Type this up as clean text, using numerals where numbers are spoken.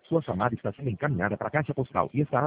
Sua chamada está sendo encaminhada para a caixa postal e estará